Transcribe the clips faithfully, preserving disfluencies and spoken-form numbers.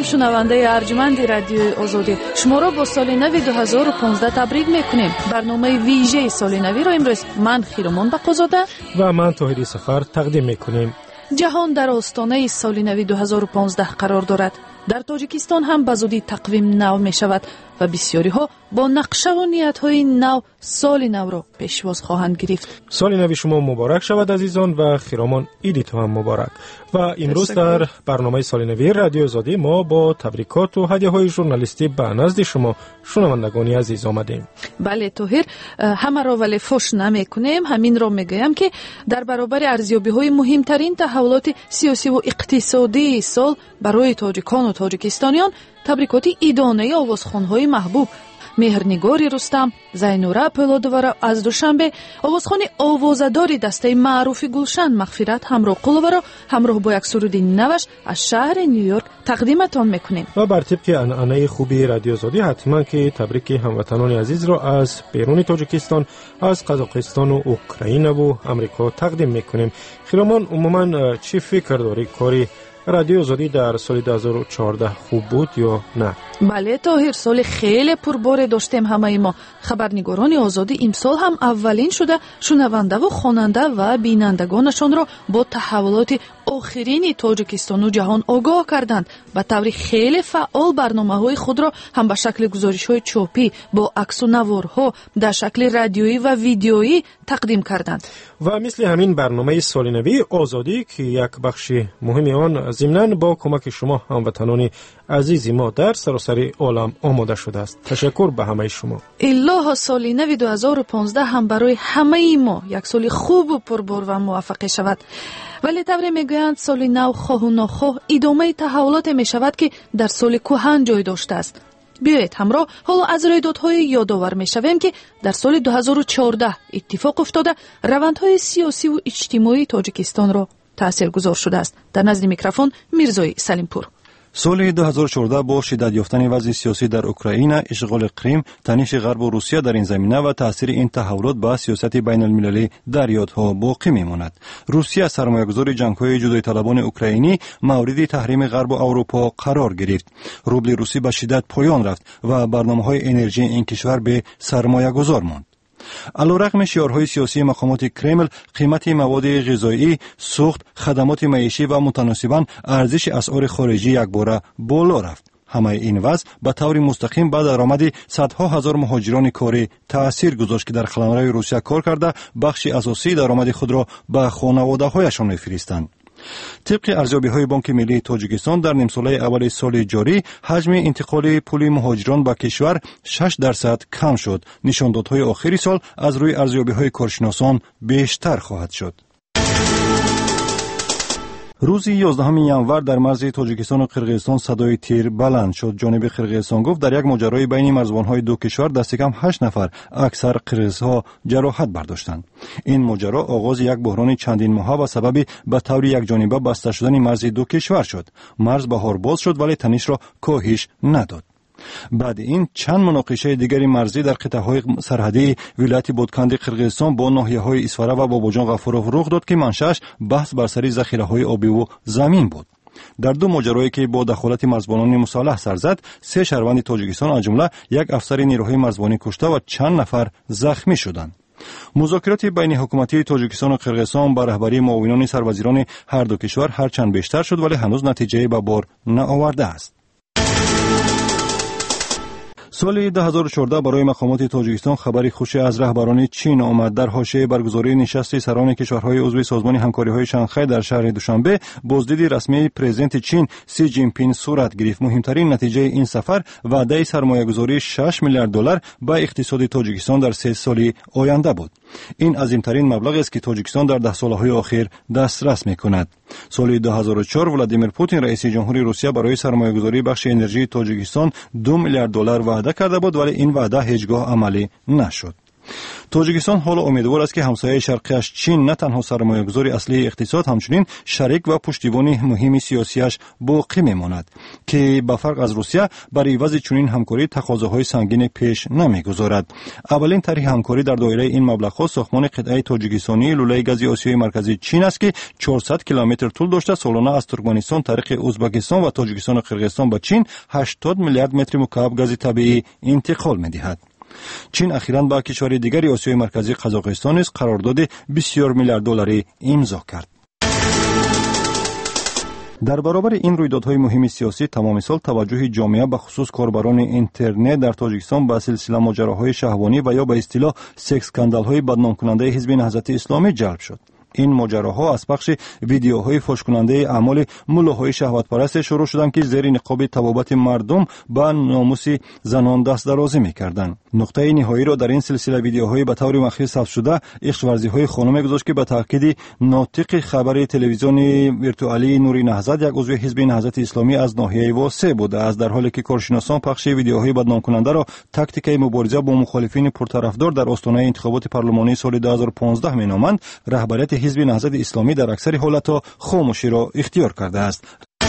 شنونده ارجمند رادیوی آزادی، شما را با سال نو دو هزار و پانزده تبریک میکنیم. برنامه ویژه سال نو را امروز من خیرمان بقازاده و من طاهری سفر تقدیم میکنیم. جهان در آستانه سال نو دو هزار و پانزده قرار دارد. در تاجیکستان هم به زودی تقویم نو می شود و بسیاری ها با نقشه و نیت های نو سال نو را پیشواز خواهند گرفت. سال نو شما مبارک شود عزیزان و خیرامان عید تو هم مبارک. و امروز در برنامه سال نو رادیو آزادی ما با تبریکات و هدیه های ژورنالیستی به نزد شما شنوندگان عزیز آمدیم. بله طاهر، همه را ولی فوش نمی کنیم. همین را میگویم که در برابر ارزیابی های مهمترین تحولات سیاسی و اقتصادی سال برای تاجیکان و تاجیکستانیان تبریکاتی ایدانه آوازخوان‌های محبوب مهرنگاری رستم، زینوره پولادوارا از دوشنبه، آوازخوان آوازداری دسته معروف گلشن مغفرت همراه قلوارا همراه با یک سرود نوش از شهر نیویورک تقدیمتان میکنیم. و بر طبق عنعنه خوبی رادیو آزادی حتما که تبریک هموطنان عزیز را از بیرون تاجیکستان، از قزاقستان و اوکراین و امریکا تقدیم میکنیم. خیرامان عموما چی فکر داری کاری رادیو آزادی در سال دو هزار و چهارده خوب بود یا نه؟ بله طاهر، سال خیلی پربار داشتیم همه ما. خبرنگاران آزادی امسال هم اولین شده شنونده و خواننده و بینندگانشان را با تحولات آخرین تاجیکستان و جهان آگاه کردند. به طور خیلی فعال برنامه‌های خود را هم به شکل گزارش‌های چاپی با عکس و نوارها در شکل رادیویی و ویدیویی تقدیم کردند. و مثل همین برنامه سال نوی آزادی که یک بخش مهمی آن ضمناً با کمک شما هموطنان عزیز ما در سراسر عالم آماده شده است. تشکر به همه شما. الله سال نو دو هزار و پانزده هم برای همه ما یک سال خوب و پربار و موفق شود. ولی طوری میگویند سال نو خواه و ناخواه ادامه تحولات می شود که در سال کهن جای داشته است. بیایید همراه حالا از رویدادهای یادآور می شویم که در سال دو هزار و چهارده اتفاق افتاده روندهای سیاسی و اجتماعی تاجیکستان را تأثیر گذار شده است. در نزد میکروفون میرزای سلیمپور. سال دو هزار و چهارده با شدت یافتن وضع سیاسی در اوکراین، اشغال کریم، تنش غرب و روسیه در این زمینه و تاثیر این تحولات به سیاست بین المللی در یادها باقی میماند. روسیه سرمایه‌گذار جنگ‌های جدایی طلبان اوکراینی مورد تحریم غرب و اروپا قرار گرفت. روبل روسی به شدت پایان رفت و برنامه‌های انرژی این کشور به سرمایه‌گذار ماند. علیرغم شعارهای سیاسی مقامات کرمل، قیمت مواد غذایی، سوخت، خدمات معیشی و متناسباً ارزش اسعار خارجی یکباره بالا رفت. همه این وضع به طور مستقیم به درآمد صدها هزار مهاجران کاری تأثیر گذاشت که در قلمرو روسیه کار کرده بخش اساسی درآمد خود را به خانواده‌هایشان می‌فرستند. طبق ارزیابی‌های بانک ملی تاجیکستان در نیم ساله اول سال جاری حجم انتقال پول مهاجران به کشور شش درصد کم شد. نشاندادهای آخری سال از روی ارزیابی‌های کارشناسان بیشتر خواهد شد. روز یازدهم ژانویه در مرز تاجیکستان و قرقیزستان صدای تیر بلند شد. جانب قرقیزستان گفت در یک ماجرای بین مرزبان‌های دو کشور دست کم هشت نفر اکثر قرقیزها جراحت برداشتند. این ماجرا آغاز یک بحران چندین ماهه و سبب به طور یکجانبه بسته شدن مرز دو کشور شد. مرز بهار باز شد ولی تنش را کاهش نداد. بعد این چند مناقشه دیگری مرزی در قطعه‌های سرحدی ولایت بودکند قرقیزستان با ناحیه‌های اسفاره و باباجان غفورov رخ داد که منشأش بحث بر سر ذخیره‌های آبی و زمین بود. در دو ماجرایی که با دخالت مرزبانان مصالح سر زد، سه شهروند تاجیکستان از جمله یک افسر نیروهای مرزبانی کشته و چند نفر زخمی شدند. مذاکرات بین حکومتی تاجیکستان و قرقیزستان با رهبری معاونان سروزیران هر دو کشور هرچند بیشتر شد ولی هنوز نتیجه به بار نآورده است. سال دو هزار و چهارده برای مقامات تاجیکستان خبری خوشی از رهبران چین آمد. در حاشیه برگزاری نشست سران کشورهای عضو سازمان همکاری‌های شانگهای در شهر دوشنبه بازدید رسمی پرزیدنت چین سی جین پینگ صورت گرفت. مهمترین نتیجه این سفر وعده سرمایه‌گذاری شش میلیارد دلار به اقتصاد تاجیکستان در سه سال آینده بود. این عظیم‌ترین مبلغ است که تاجیکستان در ده سال‌های اخیر دسترس می‌کند. سال دو هزار و چهار ولادیمیر پوتین رئیس جمهوری روسیه برای سرمایه‌گذاری بخش انرژی تاجیکستان دو میلیارد دلار وعده کرده بود ولی این وعده هیچگاه عملی نشد. تاجیکستان حالا امیدوار است که همسایه شرقیش چین نه تنها سرمایه‌گذار اصلی اقتصاد، همچنین شریک و پشتیبان مهم سیاسیش باقی میماند که به فرق از روسیه برای عوض چنین همکاری تقاضاهای سنگین پیش نمیگذارد. اولین طرح همکاری در دایره این مبلغ‌ها ساختمان قطعه تاجیکستانی لوله گاز آسیای مرکزی چین است که چهارصد کیلومتر طول داشته سالانه از ترکمنستان طریق ازبکستان و تاجیکستان و قرقیزستان به چین هشتاد میلیارد متر مکعب گاز طبیعی انتقال می‌دهد. چین اخیراً با کشور دیگری آسیای مرکزی قزاقستان نیز قرارداد بسیار میلیارد دلاری امضا کرد. در برابر این رویدادهای مهم سیاسی تمام سال توجه جامعه به خصوص کاربران اینترنت در تاجیکستان به سلسله ماجراهای شهوانی و یا به اصطلاح سکس اسکاندال‌های بدنام کننده حزب نهضت اسلامی جلب شد. این ماجراها از پخش ویدیوهای فحش کننده اعمال ملاهای شهوت پرست شروع شدند که زیر نقاب طبابت مردم به ناموس زنان دست درازی می‌کردند. نقطه نهایی را در این سلسله ویدیوهای به طور مخفی ثبت شده عشق‌ورزی‌های خانم گذاشت که به تاکید ناطق خبر تلویزیون ویرتوئالی نوری نهضت یک عضو حزب نهضت اسلامی از ناحیه واسع بوده است، در حالی که کارشناسان پخش ویدیوهای بدنام کننده را تاکتیک مبارزه با مخالفین پرطرفدار در آستانه انتخابات پارلمانی سال دو هزار و پانزده مینامند، رهبریت حزب نهضت اسلامی در اکثر حالتها خاموشی را اختیار کرده است.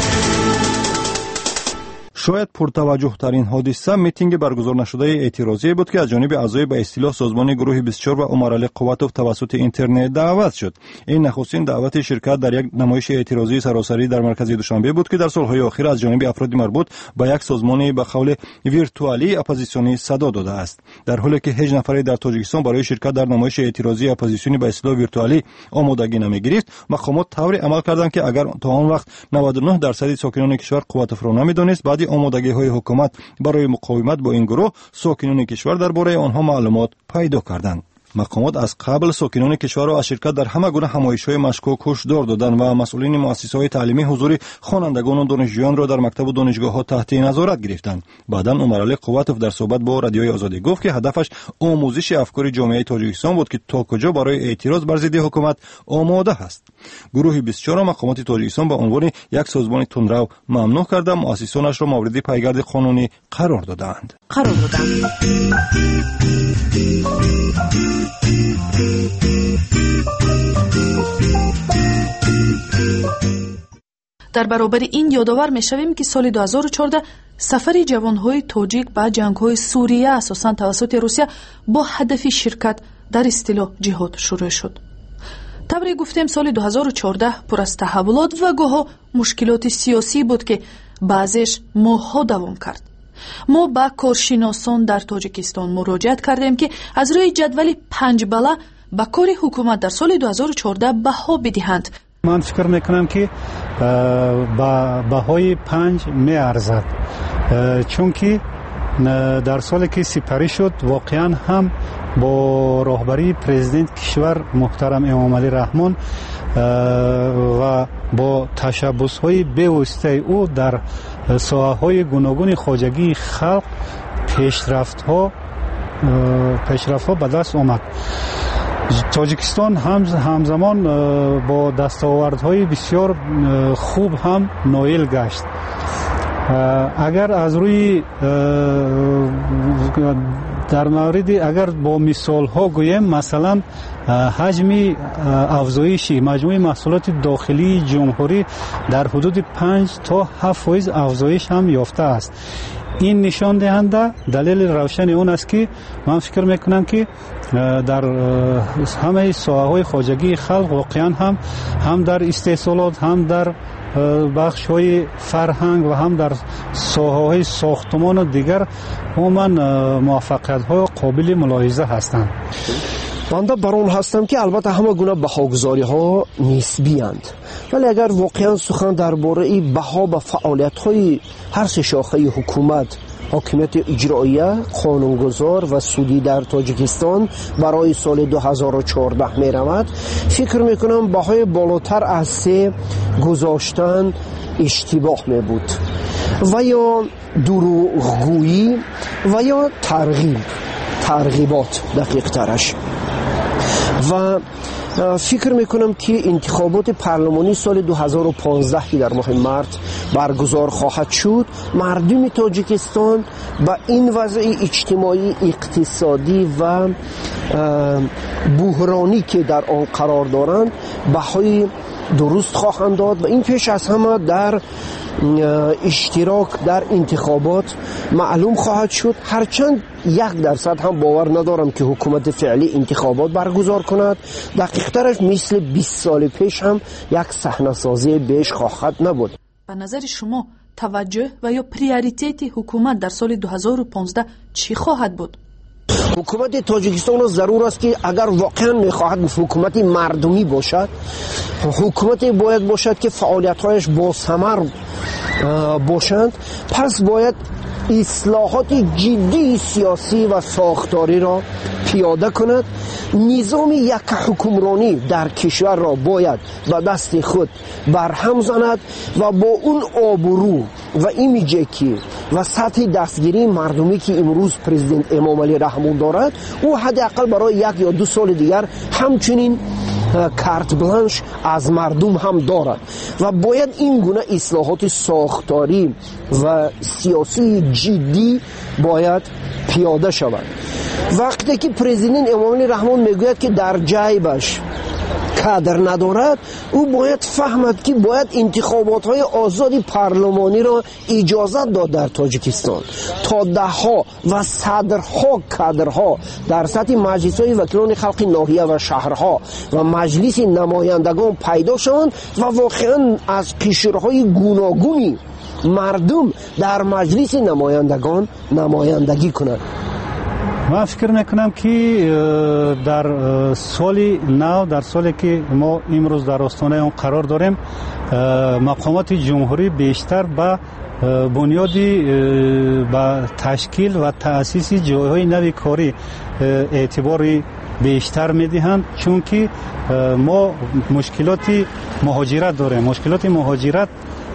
شاید پرتوجه ترین حادثه میتینگ برگزار نشده اعتراضی بود که از جانب اعضای به اصطلاح سازمان گروه بیست و چهار و عمرعلی قوتوف توسط اینترنت دعوت شد. این نخستین دعوت شرکت در یک نمایش اعتراضی سراسری در مرکز دوشنبه بود که در سالهای اخیر از جانب افراد مربوط به یک سازمان به قول ویرتوئالی اپوزیسیونی صدا داده است. در حالی که هیچ نفری در تاجیکستان برای شرکت در نمایش اعتراضی اپوزیسیونی به اصطلاح ویرتوئالی آمادگی نمیگرفت، مقامات طوری عمل کردند که اگر تا آن وقت نود و نه درصد ساکنان کشور قوتوف را نمیدانست، بعد آمادگی های حکومت برای مقاومت با این گروه ساکنان کشور درباره آنها معلومات پیدا کردند. مقامات از قبل ساکنان کشور را از شرکت در همه گونه همایش‌های مشکوک هشدار دادند و مسئولین مؤسسه‌های تعلیمی حضور خوانندگان و دانشجویان را در مکتب و دانشگاه‌ها تحت نظارت گرفتند. بعداً عمرعلی قوتوف در صحبت با رادیوی آزادی گفت که هدفش آموزش افکار جامعه تاجیکستان بود که تا کجا برای اعتراض بر ضد حکومت آماده است. گروه بیست و چهار مقامات تاجیکستان به عنوان یک سازمان تندرو ممنوع کرده، مؤسسانش را مورد پیگرد قانونی قرار دادند. قرار دادند. در برابر این یادآور می‌شویم که سال دو هزار و چهارده سفر جوان‌های تاجیک به جنگ‌های سوریه اساساً توسط روسیه با هدف شرکت در اصطلاح جهاد شروع شد. طوری گفتیم سال دو هزار و چهارده پر از تحولات و گاه مشکلات سیاسی بود که بعضیش ماه‌ها دوام کرد. ما با کارشناسان در تاجیکستان مراجعت کردیم که از روی جدول پنج بلا با کار حکومت در سال دو هزار و چهارده بها بدهند. من فکر میکنم که با بهای پنج می ارزد، چون که در سالی که سپری شد واقعا هم با راهبری پرزیدنت کشور محترم امامعلی رحمان و با تشبس‌های بی‌واسطه او در ساحه‌های گوناگون خواجگی خلق پیشرفت‌ها پیشرفت‌ها به دست آمد. تاجیکستان هم همزمان با دستاوردهای بسیار خوب هم نایل گشت. اگر از روی در مورد اگر با مثال ها گویم، مثلا حجم افزایشی مجموع محصولات داخلی جمهوری در حدود پنج تا هفت فیصد افزایش هم یافته است. این نشان دهنده دلیل روشن اون است که من فکر میکنم که در همه ساحه‌های خواجگی خلق واقعا هم هم در استحصالات، هم در بخش های فرهنگ و هم در ساحه‌های ساختمان و دیگر عموما موفقیت های قابل ملاحظه هستند. بنده بر آن هستم که البته همه گونه بهاگذاری ها نسبی اند، ولی اگر واقعا سخن درباره بها به فعالیت های هر سه شاخه حکومت، حاکمیت اجراییه، قانونگذار و سودی در تاجیکستان برای سال دو هزار و چهارده می رود، فکر می کنم بهای بالاتر از سه گذاشتن اشتباه می بود و یا دروغگویی و یا ترغیب ترغیبات دقیق ترش. و فکر میکنم که انتخابات پارلمانی سال دو هزار و پانزده که در ماه مارس برگزار خواهد شد، مردم تاجیکستان با این وضع اجتماعی، اقتصادی و بحرانی که در آن قرار دارند بهای درست خواهند داد و این پیش از همه در اشتراک در انتخابات معلوم خواهد شد. هرچند یک درصد هم باور ندارم که حکومت فعلی انتخابات برگزار کند، دقیق‌ترش مثل بیست سال پیش هم یک صحنه سازی بیش خواهد نبود. به نظر شما توجه و یا پریوریتیت حکومت در سال دو هزار و پانزده چی خواهد بود؟ حکومت تاجیکستان را ضرور است که اگر واقعا میخواهد حکومت مردمی باشد، حکومت باید باشد که فعالیت‌هایش با ثمر باشند، پس باید اصلاحات جدی سیاسی و ساختاری را پیاده کند. نظام یک حکمرانی در کشور را باید به دست خود برهم زند و با اون آبرو و ایمیجی که و سطح دستگیری مردمی که امروز پرزیدنت امام علی رحمون دارد، او حداقل برای یک یا دو سال دیگر همچنین کارت بلانش از مردم هم دارد و باید این گونه اصلاحات ساختاری و سیاسی جدی باید پیاده شود. وقتی که پرزیدنت امام علی رحمون میگوید که در جیبش کادر ندارد، او باید فهمد که باید انتخابات های آزادی پارلمانی را اجازت داد در تاجیکستان تا ده ها و صدرها کادرها در سطح مجلس های وکیلان خلق ناحیه و شهرها و مجلس نمایندگان پیدا شوند و واقعا از قشرهای گوناگونی مردم در مجلس نمایندگان نمایندگی کنند. من فکر میکنم که در سال نو، در سالی که ما امروز در آستانه اون قرار داریم، مقامات جمهوری بیشتر به بنیادی به تشکیل و تأسیس جایهای نوی کاری اعتباری بیشتر میدهند، چون که ما مشکلات مهاجرت داریم. مشکلات مهاجرت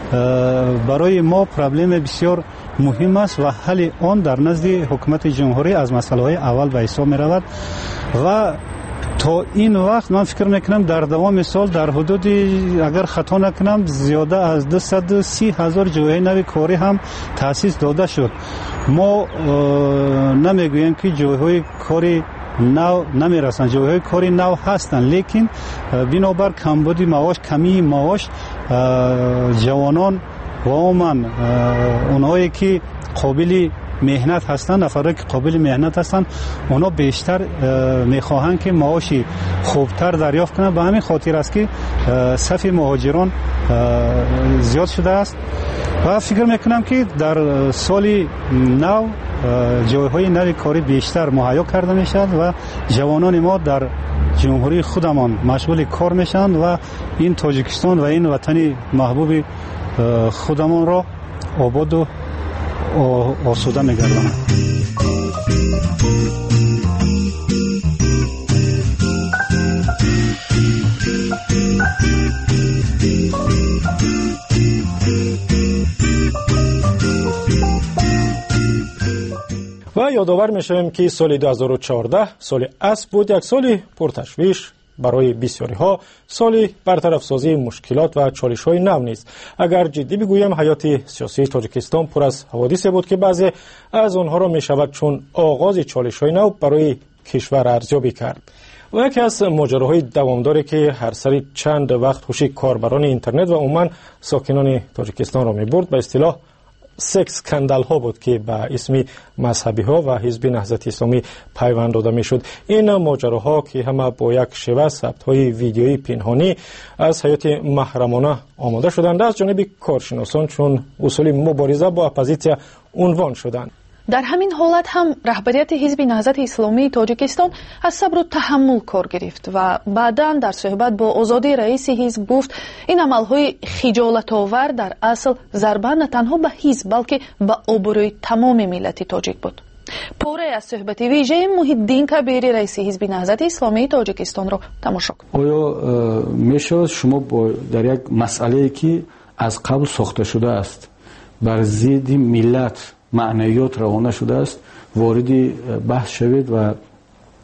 برای ما پرابلم بسیار مهم است و حل آن در نزد حکومت جمهوری از مسئله های اول به حساب می رود و تا این وقت من فکر میکنم در دوام سال در حدود، اگر خطا نکنم، زیاده از دویست و سی هزار جای نوی کاری هم تأسیس داده شد. ما نمیگوییم که جایهای کاری نو نمیرسن، جایهای کاری نو هستن، لیکن بنابر کمبودی معاش، کمی معاش، جوانان و عموما اونهایی که قابل مهنت هستند، نفرایی که قابل مهنت هستند، اونا بیشتر میخواهند که معاشی خوبتر دریافت کنند. به همین خاطر است که صف مهاجران زیاد شده است و فکر میکنم که در سال نو جایهای نوی کاری بیشتر مهیا کرده میشد و جوانان ما در جمهوری خودمان مشغول کار میشن و این تاجیکستان و این وطن محبوب خودمان را آباد و آسوده میگردند. و یادآور میشویم که سال دو هزار و چهارده سال اسب بود، یک سال پرتشویش برای بسیاری ها، سالی برطرف سازی مشکلات و چالش های نو نیست. اگر جدی بگویم حیات سیاسی تاجیکستان پر از حوادث بود که بعضی از آنها را می شود چون آغاز چالش های نو برای کشور ارزیابی کرد. و یکی از ماجراهای دوامداری که هر سری چند وقت خوشی کاربران اینترنت و عموما ساکنان تاجیکستان را می برد به اصطلاح سکس اسکندال ها بود که به اسم مذهبی ها و حزب نهضت اسلامی پیوند داده می شد. این ماجراها که همه با یک شیوه ثبت های ویدیویی پنهانی از حیات محرمانه آماده شدند از جانب کارشناسان چون اصول مبارزه با اپوزیسیا عنوان شدند. در همین حالت هم رهبریت حزب نهضت اسلامی تاجیکستان از صبر و تحمل کار گرفت و بعداً در صحبت با آزادی رئیس حزب گفت این عملهای خجالت آور در اصل ضربه نه تنها به حزب بلکه به آبروی تمام ملت تاجیک بود. پاره از صحبت ویژه محیدین کبیری رئیس حزب نهضت اسلامی تاجیکستان را تماشا کنید. آیا میشه شما با در یک مسئله که از قبل ساخته شده است بر ضد ملت معنویات روانه شده است وارد بحث شوید و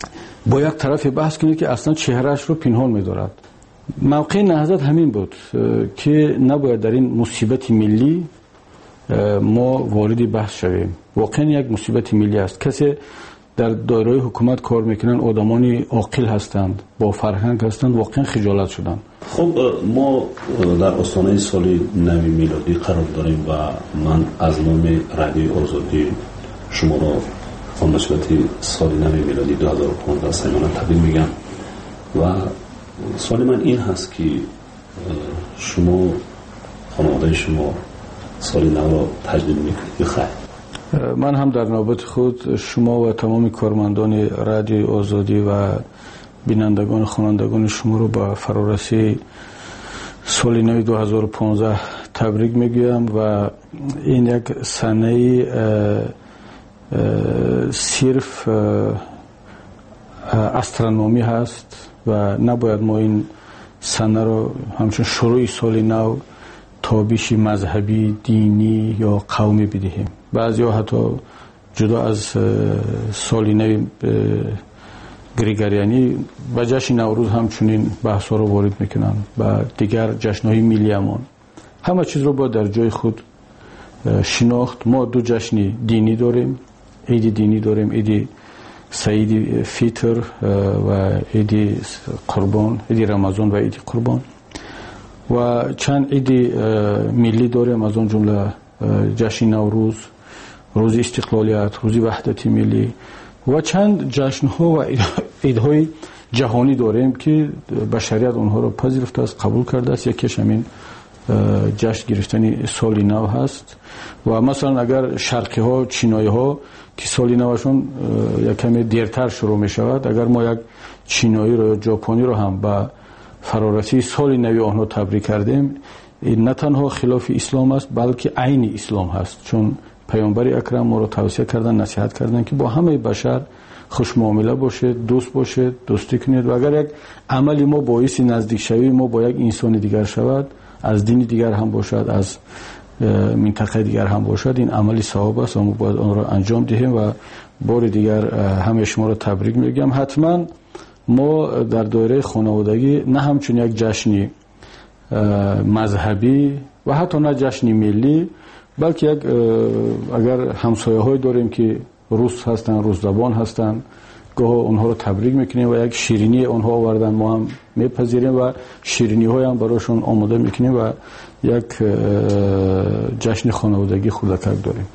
با یک طرف بحث کنید که اصلا چهرهش رو پنهان می‌دارد. موقع نهضت همین بود که نباید در این مصیبت ملی ما وارد بحث شویم. واقعا یک مصیبت ملی است. کسی در دایره حکومت کار میکنن آدمانی عاقل هستند، با فرهنگ هستند، واقعا خجالت شدند. خب ما در آستانه سال نو میلادی قرار داریم و من از نام رادیوی آزادی شما را با مناسبت سال نو میلادی دو هزار و پانزده صمیمانه تبریک میگم و سوال من این هست که شما خانواده شما سال نو را تجلیل میکنید بخیر. من هم در نوبت خود شما و تمام کارمندان رادیوی آزادی و بینندگان خوانندگان شما رو با فرارسی سال نو دو هزار و پانزده تبریک میگویم و این یک سنه صرف استرونومی هست و نباید ما این سنه رو همچون شروع سال نو تابیش مذهبی، دینی یا قومی بدهیم. بعضی ها حتی جدا از سال نو گریگریانی و جشن نوروز همچنین بحث ها رو وارد میکنن و دیگر جشن های ملی امان. همه چیز رو باید در جای خود شناخت. ما دو جشن دینی داریم، عید دینی داریم، عید سعید فطر و عید قربان، عید رمضان و عید قربان و چند عید ملی داریم، از اون جمله جشن نوروز، روز استقلالیت، روز وحدت ملی و چند جشن ها و عید های جهانی داریم که بشریت اونها رو پذیرفته است، قبول کرده است. یکیش همین جشن گرفتن سال نو هست و مثلا اگر شرقی ها، چینایی ها که سال نوشون یک کمی دیرتر شروع می شود، اگر ما یک چینایی رو یا ژاپنی رو هم با فرارسی سال نو آنها تبریک کردیم، این نه تنها خلاف اسلام است بلکه عین اسلام هست، چون پیامبر اکرم ما رو توصیه کردن، نصیحت کردن که با همه بشر خوش معامله باشید، دوست باشید، دوستی کنید و اگر یک عملی ما باعث نزدیک شوی ما با یک انسان دیگر شود، از دین دیگر هم باشد، از منطقه دیگر هم باشد، این عملی ثواب است و ما باید آن را انجام دهیم و بار دیگر همه شما را تبریک میگم. حتما ما در دایره خانوادگی نه همچون یک جشن مذهبی و حتی نه جشن ملی، بلکه یک اگر همسایه های داریم که روس هستن، روس زبان هستن، گاه اونها رو تبریک میکنیم و یک شیرینی اونها آوردن ما هم میپذیریم و شیرینی های هم براشون آماده میکنیم و یک جشن خانوادگی خودکک داریم.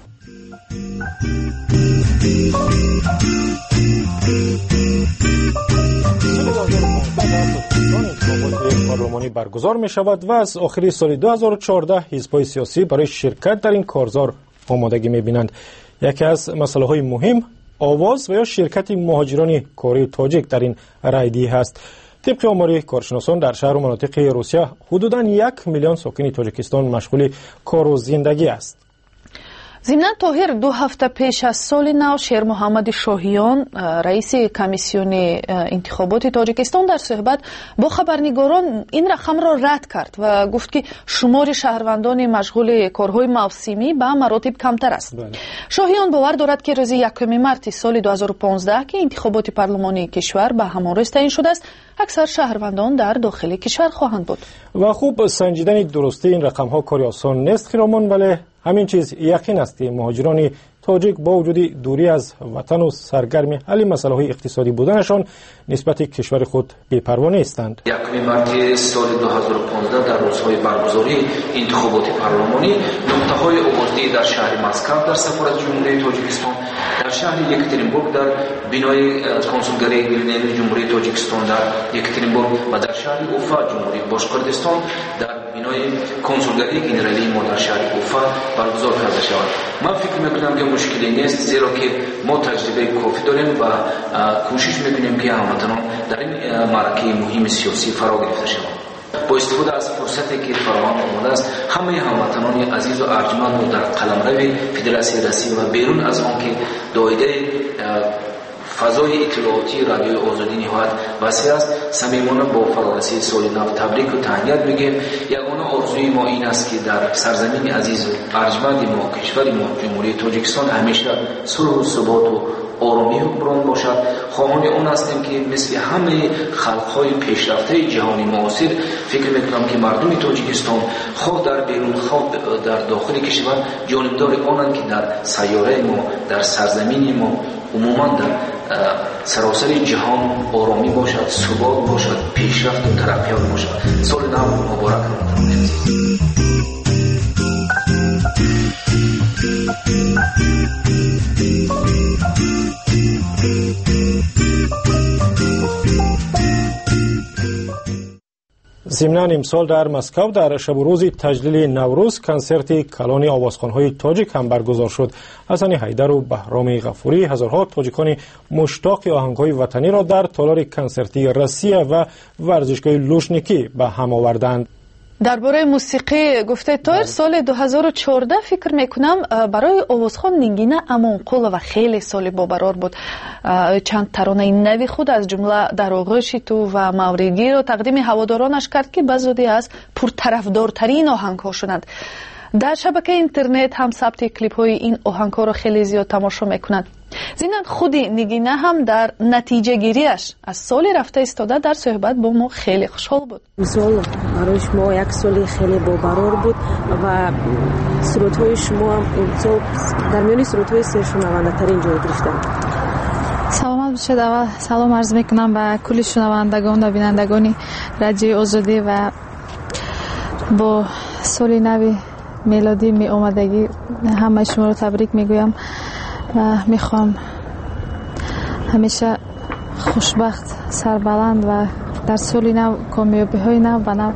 پارلمانی برگزار می شود و از آخری سال دو هزار و چهارده حزب‌های سیاسی برای شرکت در این کارزار آمادگی می بینند. یکی از مسئله های مهم آواز و یا شرکت مهاجران کره تاجیک در این رایدی هست. طبق آمار کارشناسان در شهر و مناطق روسیه حدوداً یک میلیون ساکن تاجیکستان مشغول کار و زندگی است. ضمناً طاهر دو هفته پیش از سال نو شیر محمد شاهیان رئیس کمیسیون انتخابات تاجیکستان در صحبت با خبرنگاران این رقم را رد کرد و گفت که شمار شهروندان مشغول کارهای موسمی به مراتب کمتر است. بله. شاهیان باور دارد که روز یکم مارس سال دو هزار و پانزده که انتخابات پارلمانی کشور به همارس تعیین شده است، اکثر شهروندان در داخل کشور خواهند بود. و خوب سنجیدن درستی این رقم ها کاری آسان نیست خیرامان، ولی همین چیز یقین است که مهاجران تاجیک با وجود دوری از وطن و سرگرم حل مسائل های اقتصادی بودنشان نسبت کشور خود بی‌پروا نیستند. یکم مارس سال دو هزار و پانزده در روزهای برگزاری انتخابات پارلمانی نقطه‌های آوازدهی در شهر مسکو در سفارت جمهوری تاجیکستان، در شهر یکترینبورگ در بنای کنسولگری ملی جمهوری تاجیکستان در یکترینبورگ و در شهر اوفا جمهوری باشکردستان در بنای کنسولگری گنرالی ما در شهر اوفا برگزار کرده شود. من فکر می‌کنم که مشکلی نیست، زیرا که ما تجربه کافی داریم و کوشش می‌کنیم که هموطنان در این معرکه مهم سیاسی فرا گرفته شوند. با استفاده از فرصتی که فراهم آمده است، همه هموطنان عزیز و ارجمند و در قلمرو فدراسیون رسمی و بیرون از آن که دایره فضای اطلاعاتی رادیوی آزادی نهایت وسیع است، صمیمانه با فرارسی سال نو تبریک و تهنیت میگیم. یگانه آرزوی ما این است که در سرزمین عزیز و ارجمند ما، کشور ما، جمهوری تاجیکستان، همیشه صلح و ثبات و آرامی حکمران باشد. خواهان اون هستیم که مثل همه خلقهای پیشرفته جهانی معاصر فکر میکنم که مردم تاجیکستان خواه در بیرون خواه در داخل کشور جانبدار آنند که در سیاره ما، در سرزمین ما، عموما در سراسر جهان آرامی باشد، ثبات باشد، پیشرفت و ترقیات باشد. سال نو مبارک ضمناً امسال در مسکو در شب و روز تجلیل نوروز کنسرت کلان آوازخوان‌های تاجیک هم برگزار شد. حسن حیدر و بهرام غفوری هزارها تاجیکان مشتاق آهنگ‌های وطنی را در تالار کنسرتی روسیه و ورزشگاه لوژنیکی به هم آوردند. درباره موسیقی گفته تایر سال دو هزار و چهارده فکر میکنم برای آوازخوان نگینه امانقول و خیلی سال بابرار بود. چند ترانه نوی خود از جمله در آغوش تو و موریگی را تقدیم هوادارانش کرد که بزودی از پرطرفدارترین آهنگ ها شدند. در شبکه اینترنت هم ثبت کلیپ های این آهنگ ها را خیلی زیاد تماشا میکنند. زینن خودی نگینه هم در نتیجه گیریش از سال رفته ایستاده در صحبت با ما خیلی خوشحال بود. سال برای شما یک سال خیلی بابرار بود و سرودهای شما امسال در میان سرودهای سه شنونده ترین جای گرفتند. سلامت باشید. اول سلام عرض میکنم به کل شنوندگان و بینندگان رادیو آزادی و با سال نو میلادی می آمدگی همه شما رو تبریک میگویم و میخوام همیشه خوشبخت، سربلند و در سال نو کامیابی های نو و نو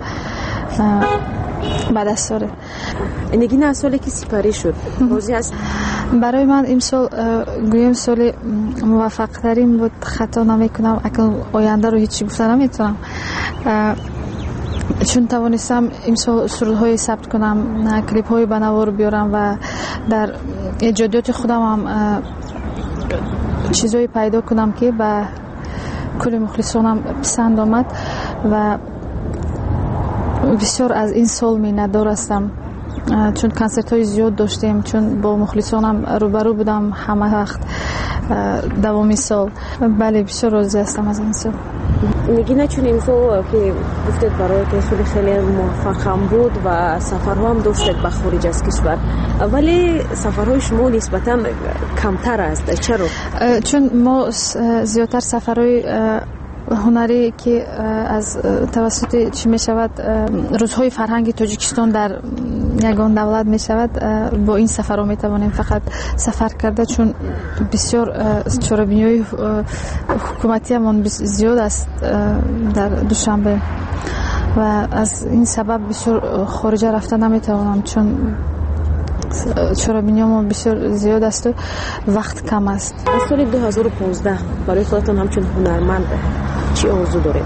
به دست آره. نگین سالی که سپری شد روزی هست برای من این سال گویم سال موفق ترین بود. خطا نمیکنم، اکنون آینده رو هیچی گفته نمیتونم چون توانستم این سال سرودهای ثبت کنم، کلیپ های بنوار بیارم و در ایجادیات خودم هم چیزایی پیدا کنم که به کل مخلصانم پسند آمد و بسیار از این سال میندار هستم چون کنسرت های زیاد داشتیم، چون با مخلصانم روبرو بودم همه وقت دوامی سال. بله بسیار راضی هستم از این سال. نگینه چون این سال که گفتید برای که سال خیلی موفق هم بود و سفرها هم داشتید به خارج از کشور، ولی سفرهای شما نسبتا کمتر است. چرا؟ چون ما زیادتر سفرهای هنری که از توسط چی می شود روزهای فرهنگ تاجیکستان در یگان دولت می شود با این سفر رو می توانیم فقط سفر کرده، چون بسیار چرابینی حکومتی همون زیاد است در دوشنبه و از این سبب بسیار خارج رفته نمی توانم چون چرابینی همون بسیار زیاد است و وقت کم است. از سال دو هزار و پانزده برای خودتان همچون هنرمند چی آرزو دارید؟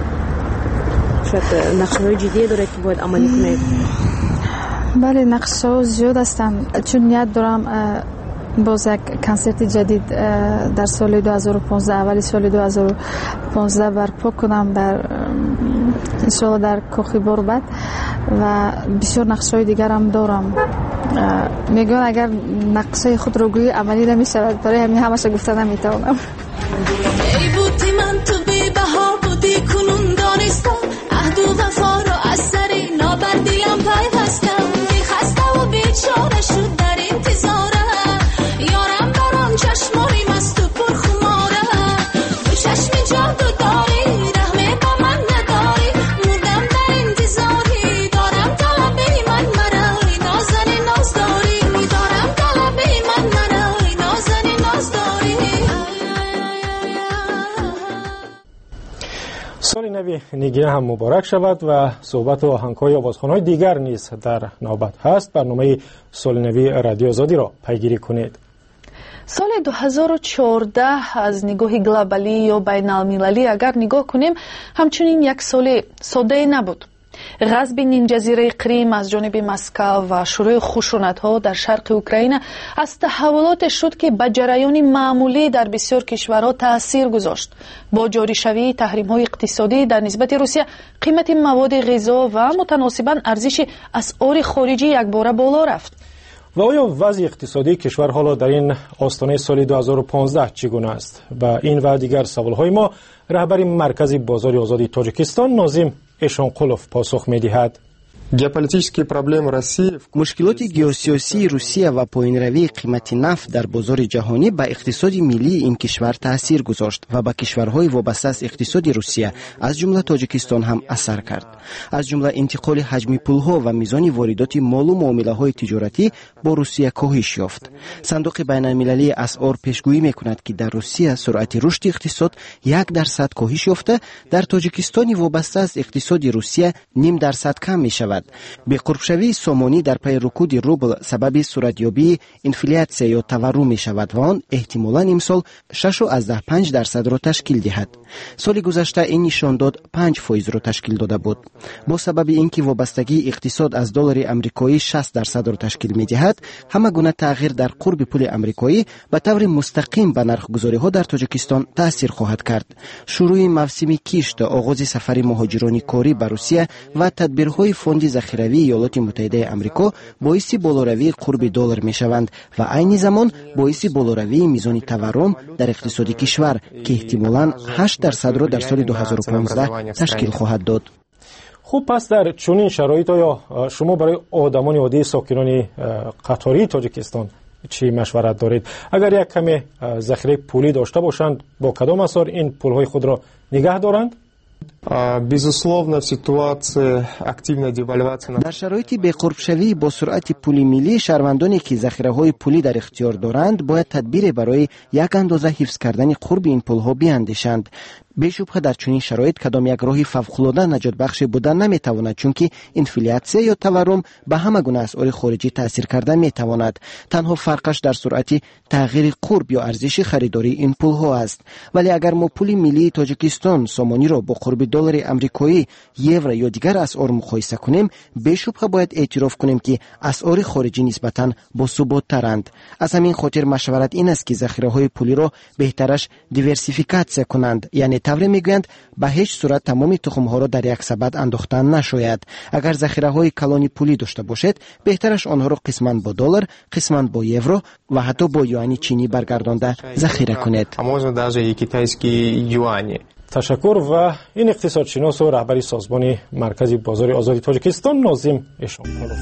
شاید نقشه‌های جدی دارید که باید عملی کنید؟ بله نقشه‌ها زیاد هستن، چون نیت دارم باز یک کنسرت جدید در سال دو هزار و پانزده اولی سال دو هزار و پانزده برپا کنم در انشاءالله در کاخ باربد و بسیار نقشه‌های دیگر هم دارم. میگن اگر نقشه خود رو گویی عملی نمی شود، برای همین همش گفته نمیتونم. ای بودی من تو بی بها بودی کنون دانستم عهد و وفا رو از سری نابر دیلم پیوستم بیخسته و بیچاره شد در انتظاره یارم برام چشمانی مست و پرخماره دو چشم جادو داری رحمه با من نداری مردم در انتظاری دارم طلبه من مرای نازن ناز داری دارم طلبه من مرای نازن ناز داری. سال نو نگینه هم مبارک شود و صحبت و آهنگ‌های آوازخوان‌های دیگر نیز در نوبت هست. برنامه سال نو رادیو آزادی را پیگیری کنید. سال دو هزار و چهارده از نگاه گلوبالی یا بین المللی اگر نگاه کنیم همچنین یک سال ساده نبود. غصب نیم جزیره کریم از جانب مسکو و شروع خشونت‌ها در شرق اوکراین از تحولات شد که به جریان معمولی در بسیار کشورها تأثیر گذاشت. با جاری شوی تحریم‌های اقتصادی در نسبت روسیه قیمت مواد غذا و متناسباً ارزش اسعار خارجی یک باره بالا رفت. و آیا وضع اقتصادی کشور حالا در این آستانه سال دو هزار و پانزده چگونه است؟ و این و دیگر سوالهای ما رهبر مرکز بازار آزادی تاجیکستان ناظم اشانقولوف پاسخ می‌دهد. مشکلات گیوسیاسی روسیه و پایین‌روی قیمت نفت در بازار جهانی به اقتصاد ملی این کشور تاثیر گذاشت و به کشورهای وابسته از اقتصاد روسیه از جمله تاجیکستان هم اثر کرد. از جمله انتقال حجم پولها و میزان واردات مال و معامله‌های تجارتی با روسیه کاهش یافت. صندوق بین‌المللی اسعار پیشگویی می‌کند که در روسیه سرعت رشد اقتصاد یک درصد کاهش یافته، در تاجیکستان وابسته از اقتصاد روسیه نیم درصد کم می‌شود. به قربشوی سومانی در پی رکود روبل سبب صورتیابی انفلیاسیون یا تورم می شود و آن احتمالاً امسال شش و از ده پنج درصد را تشکیل دهد. سال گذشته این نشان داد پنج فیصد را تشکیل داده بود. با سبب اینکه وابستگی اقتصاد از دلار آمریکایی شصت درصد را تشکیل می دهد، همه گونه تغییر در قرب پول آمریکایی به طور مستقیم به نرخ گذاری ها در تاجیکستان تاثیر خواهد کرد. شروع موسم کشت، آغاز سفر مهاجران کاری به روسیه و تدبیرهای فوند ذخیروی ایالات متحده آمریکا باعث بالاروی قرب دلار می شوند و عین زمان باعث بالاروی میزان تورم در اقتصاد کشور که احتمالاً هشت درصد را در سال دو هزار و پانزده تشکیل خواهد داد. خوب، پس در چنین شرایط آیا شما برای آدمان عادی ساکنان قطاری تاجیکستان چی مشورت دارید؟ اگر یک کمی ذخیره پولی داشته باشند با کدام اساس این پولهای خود را نگه دارند؟ در شرایط به قرب شوی با سرعت پولی ملی، شهروندانی که ذخیره های پولی در اختیار دارند باید تدبیر برای یک اندازه حفظ کردن قرب این پولها بیاندیشند. بیشبه در چنین شرایط کدام یک راه فوق‌العاده نجات بخش بودن نمیتواند، چون که انفلیاسیون یا تورم به همه گونه اسعار خارجی تاثیر کرده میتواند. تنها فرقش در سرعت تغییر قرب یا ارزش خریداری این پولها است. ولی اگر ما پول ملی تاجیکستان سامانی را با قرب دلار آمریکایی، یورو یا دیگر اسعار مقایسه کنیم، بیشبه باید اعتراف کنیم که اسعار خارجی نسبتاً با ثبات ترند. از همین خاطر مشورت این است که ذخیره های پولی را بهترش دیورسیفیکاسیون کنند، یعنی طوری میگویند به هیچ صورت تمام تخم ها را در یک سبد انداختن نشاید. اگر ذخیره های کلان پولی داشته باشد، بهترش آنها را قسماً با دلار، قسماً با یورو و حتی با یوان چینی برگردانده ذخیره کنید. تشکر. و این اقتصادشناس و رهبر سازمان مرکز بازار آزادی تاجیکستان ناظم اشانقولوف.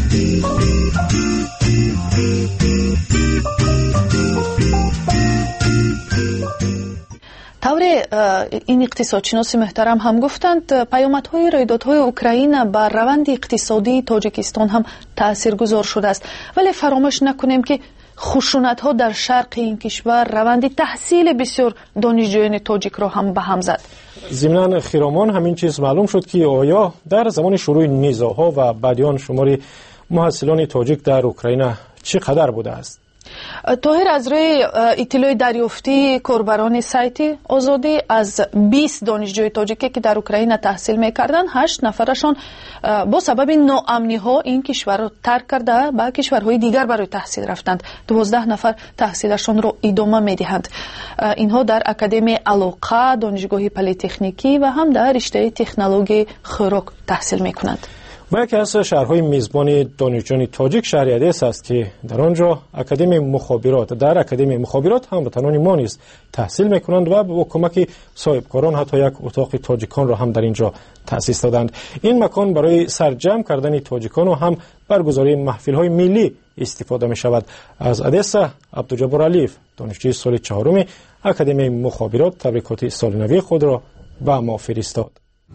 طور این اقتصادشناس محترم هم گفتند پیامدهای رویدادهای اوکراین بر روند اقتصادی تاجیکستان هم تاثیرگذار شده است، ولی فراموش نکنیم که خشونت ها در شرق این کشور روند تحصیل بسیار دانشجویان تاجیک را هم به هم زد. ضمناً خرامان همین چیز معلوم شد که آیا در زمان شروع نزاع‌ها و بعد آن شمار محصلان تاجیک در اوکراین چقدر بوده است؟ طاهر، از روی اطلاع دریافتی کاربران سایت آزادی از بیست دانشجوی تاجیکی که در اوکراین تحصیل می‌کردند، هشت نفرشان با سبب ناامنی‌ها این کشور را ترک کرده به کشورهای دیگر برای تحصیل رفتند. دوازده نفر تحصیلشان را ادامه می‌دهند. اینها در اکادمی علاقه، دانشگاه پلی‌تکنیکی و هم در رشته تکنولوژی خوراک تحصیل می‌کنند. و یکی از شهرهای میزبان دانشجویان تاجیک شهر ادس است که در آنجا اکادمی مخابرات در اکادمی مخابرات هموطنان ما نیز تحصیل میکنند و با کمک صاحبکاران حتی یک اتاق تاجیکان را هم در اینجا تأسیس دادند. این مکان برای سرجم کردن تاجیکان و هم برگزاری محفل‌های ملی استفاده می شود. از ادس عبدالجبار علیف، دانشجوی سال چهارم اکادمی مخابرات، تبریکات سال نوی خود را به ما فرستاد.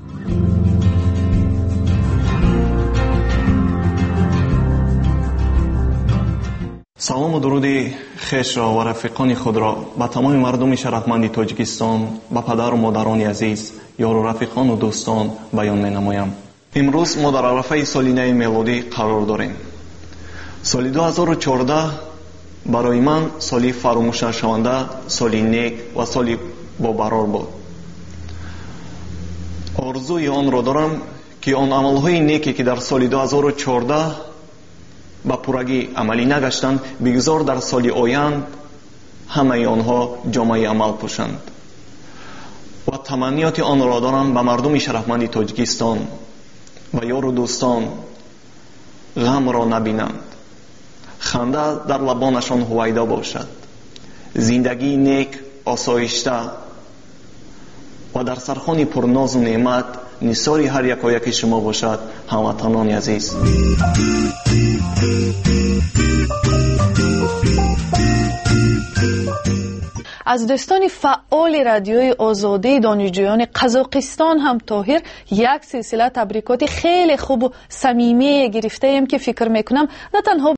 سلام و درود خوش را و رفیقان خود را به تمام مردم شرفمند تاجیکستان، به پدر و مادران عزیز، یار و رفیقان و دوستان بیان می نمایم. امروز ما در عرفه سال نو میلادی قرار داریم. سال دو هزار و چهارده برای من سالی فراموش نشونده، سالی نیک و سالی با برار بود. آرزوی آن را دارم که آن عملهای نیکی که در سال دو هزار و چهارده با پورگی عملی نگشتند، بگذار در سال آیند همه آنها جامعه عمل پوشند. و تمنیات آن را دارم به مردم شرفمند تاجیکستان و یار و دوستان غم را نبینند، خنده در لبانشان هویدا باشد. زندگی نیک، آسایشته و در سرخوان پرناز و نعمت نثار هر یک و یک شما باشد. هموطنان عزیز، از دوستان فعال رادیوی آزادی دانشجویان قزاقستان هم طاهر یک سلسله تبریکات خیلی خوب و صمیمی گرفته ایم که فکر میکنم نه تنها